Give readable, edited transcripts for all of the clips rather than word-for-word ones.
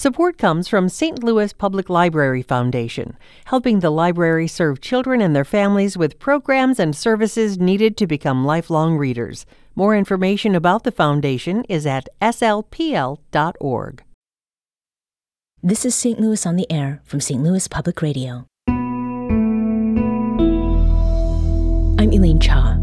Support comes from St. Louis Public Library Foundation, helping the library serve children and their families with programs and services needed to become lifelong readers. More information about the foundation is at slpl.org. This is St. Louis on the Air from St. Louis Public Radio. I'm Elaine Cha.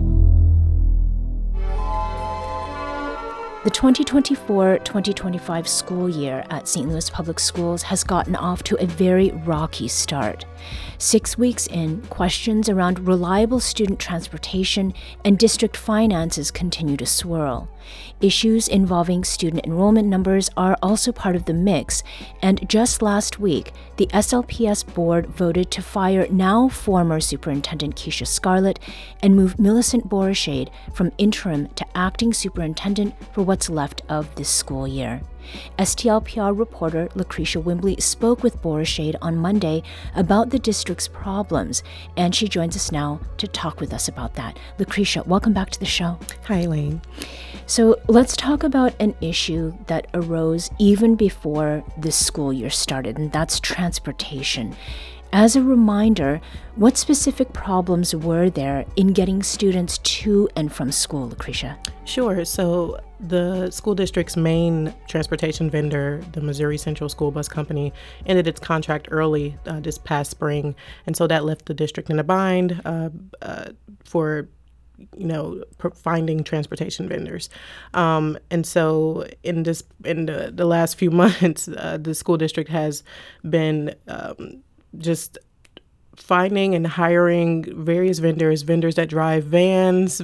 The 2024-2025 school year at St. Louis Public Schools has gotten off to a very rocky start. 6 weeks in, questions around reliable student transportation and district finances continue to swirl. Issues involving student enrollment numbers are also part of the mix, and just last week, the SLPS board voted to fire now former Superintendent Keisha Scarlett and move Millicent Borushade from interim to acting superintendent for what's left of this school year. STLPR reporter Lucretia Wimbley spoke with Borushade on Monday about the district's problems, and she joins us now to talk with us about that. Lucretia, welcome back to the show. Hi, Elaine. So let's talk about an issue that arose even before this school year started, and that's transportation. As a reminder, what specific problems were there in getting students to and from school, Lucretia? Sure. So the school district's main transportation vendor, the Missouri Central School Bus Company, ended its contract early this past spring. And so that left the district in a bind for finding transportation vendors. And so in the last few months, the school district has been just finding and hiring various vendors that drive vans,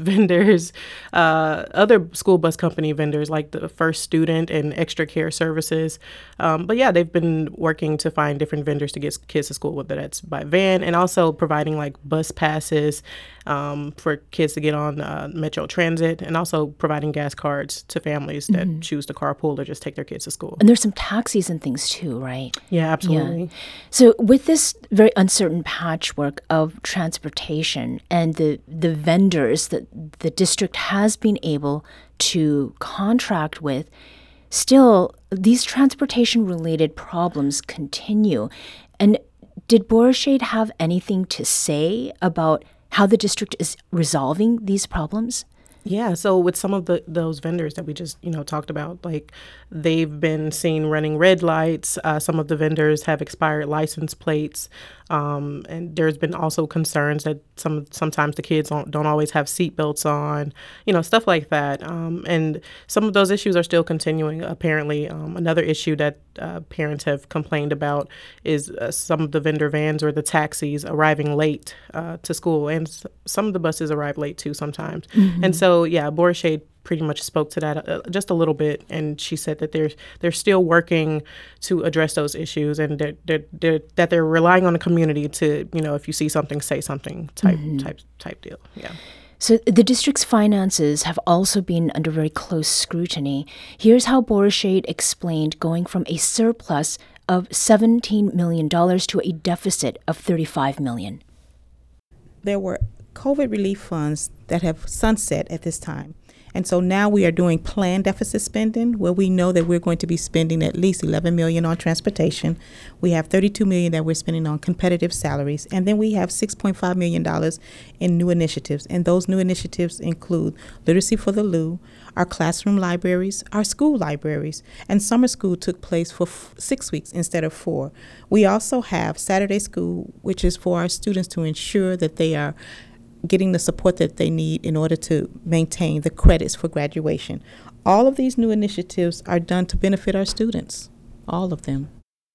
other school bus company vendors like the First Student and Extra Care Services. But yeah, they've been working to find different vendors to get kids to school, whether that's by van, and also providing like bus passes for kids to get on Metro Transit, and also providing gas cards to families that choose to carpool or just take their kids to school. And there's some taxis and things too, right? Yeah, absolutely. Yeah. So with this very uncertain patchwork of transportation and the vendors that the district has been able to contract with, still these transportation-related problems continue. And did Borushade have anything to say about how the district is resolving these problems? Yeah, so with some of those vendors that we just, talked about, like they've been seen running red lights. Some of the vendors have expired license plates. And there's been also concerns that sometimes the kids don't always have seatbelts on, stuff like that. And some of those issues are still continuing, apparently. Another issue that parents have complained about is some of the vendor vans or the taxis arriving late to school. And some of the buses arrive late, too, sometimes. Mm-hmm. And so, yeah, Borushade pretty much spoke to that just a little bit, and she said that they're still working to address those issues, and that they're relying on the community to, if you see something, say something type deal. Yeah. So the district's finances have also been under very close scrutiny. Here's how Borushade explained going from a surplus of $17 million to a deficit of $35 million. There were COVID relief funds that have sunset at this time. And so now we are doing planned deficit spending, where we know that we're going to be spending at least $11 million on transportation. We have $32 million that we're spending on competitive salaries. And then we have $6.5 million in new initiatives. And those new initiatives include Literacy for the Lou, our classroom libraries, our school libraries. And summer school took place for 6 weeks instead of 4. We also have Saturday school, which is for our students to ensure that they are getting the support that they need in order to maintain the credits for graduation. All of these new initiatives are done to benefit our students, all of them.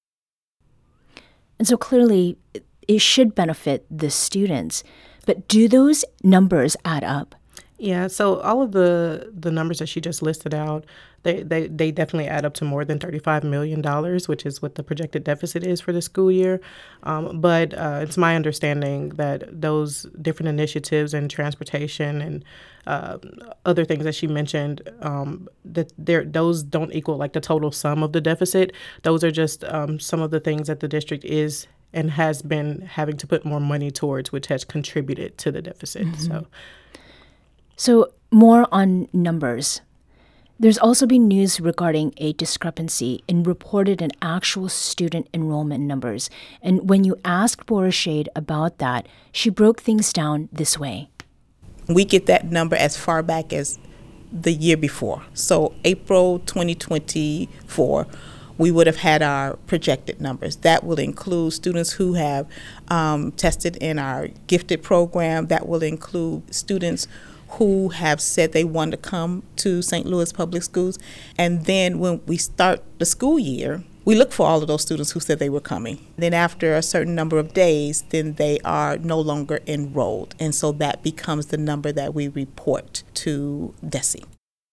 And so clearly it should benefit the students, but do those numbers add up? Yeah, so all of the numbers that she just listed out, they definitely add up to more than $35 million, which is what the projected deficit is for the school year. But it's my understanding that those different initiatives and transportation and other things that she mentioned, that those don't equal like the total sum of the deficit. Those are just some of the things that the district is and has been having to put more money towards, which has contributed to the deficit. Mm-hmm. So more on numbers. There's also been news regarding a discrepancy in reported and actual student enrollment numbers. And when you asked Borishaid about that, she broke things down this way. We get that number as far back as the year before. So April 2024, we would have had our projected numbers. That will include students who have tested in our gifted program. That will include students who have said they want to come to St. Louis Public Schools. And then when we start the school year, we look for all of those students who said they were coming. Then after a certain number of days, then they are no longer enrolled. And so that becomes the number that we report to DESE.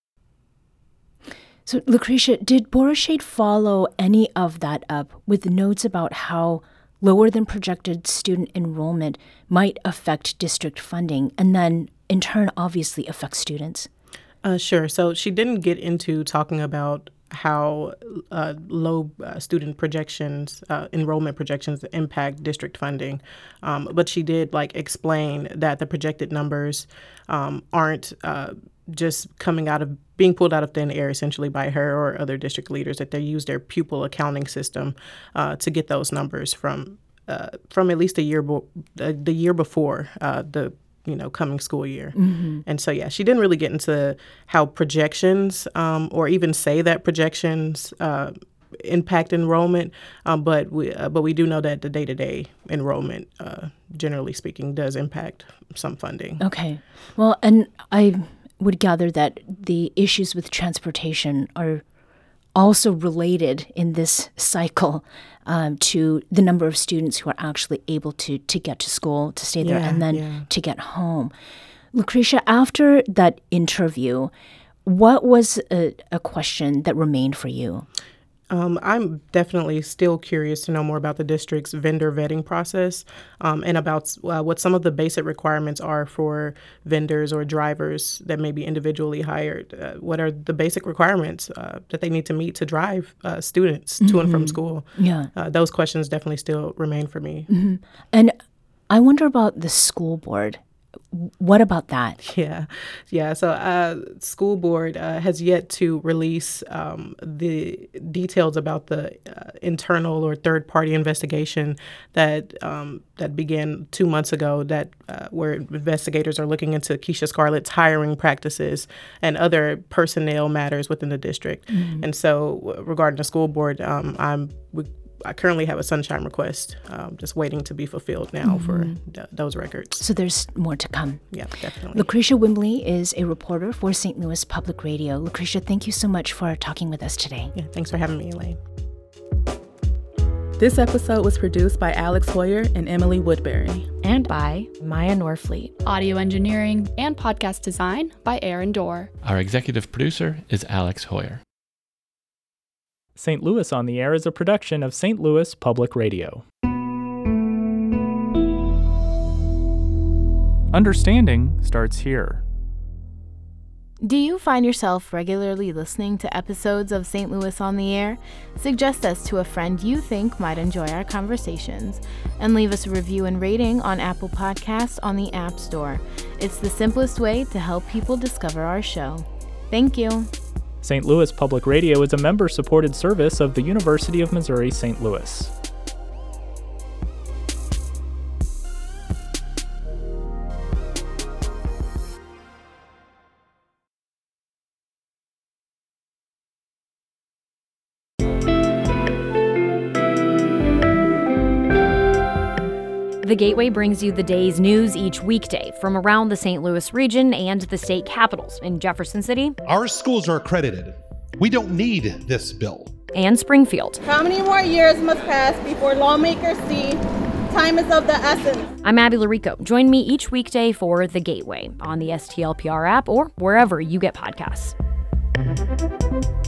So, Lucretia, did Borishaid follow any of that up with notes about how lower than projected student enrollment might affect district funding and then in turn obviously affect students? Sure. So she didn't get into talking about how low student projections, enrollment projections impact district funding. But she did explain that the projected numbers aren't just being pulled out of thin air essentially by her or other district leaders, that they use their pupil accounting system to get those numbers from at least the year before the coming school year. Mm-hmm. And so, she didn't really get into how projections or even say that projections impact enrollment, but we do know that the day-to-day enrollment, generally speaking, does impact some funding. Okay. Well, and I would gather that the issues with transportation are also related in this cycle to the number of students who are actually able to get to school, to stay there, and then to get home. Lucretia, after that interview, what was a question that remained for you? I'm definitely still curious to know more about the district's vendor vetting process and about what some of the basic requirements are for vendors or drivers that may be individually hired. What are the basic requirements that they need to meet to drive students to and from school? Yeah. Those questions definitely still remain for me. Mm-hmm. And I wonder about the school board. What about that? Yeah. So school board has yet to release the details about the internal or third-party investigation that began 2 months ago, where investigators are looking into Keisha Scarlett's hiring practices and other personnel matters within the district. Mm-hmm. And so regarding the school board, I currently have a sunshine request, just waiting to be fulfilled now for those records. So there's more to come. Yeah, definitely. Lucretia Wimbley is a reporter for St. Louis Public Radio. Lucretia, thank you so much for talking with us today. Yeah, thanks for having me, Elaine. This episode was produced by Alex Hoyer and Emily Woodbury. And by Maya Norfleet. Audio engineering and podcast design by Aaron Dorr. Our executive producer is Alex Hoyer. St. Louis on the Air is a production of St. Louis Public Radio. Understanding starts here. Do you find yourself regularly listening to episodes of St. Louis on the Air? Suggest us to a friend you think might enjoy our conversations, and leave us a review and rating on Apple Podcasts on the App Store. It's the simplest way to help people discover our show. Thank you. St. Louis Public Radio is a member-supported service of the University of Missouri St. Louis. The Gateway brings you the day's news each weekday from around the St. Louis region and the state capitals in Jefferson City. Our schools are accredited. We don't need this bill. And Springfield. How many more years must pass before lawmakers see time is of the essence? I'm Abby Larico. Join me each weekday for The Gateway on the STLPR app or wherever you get podcasts.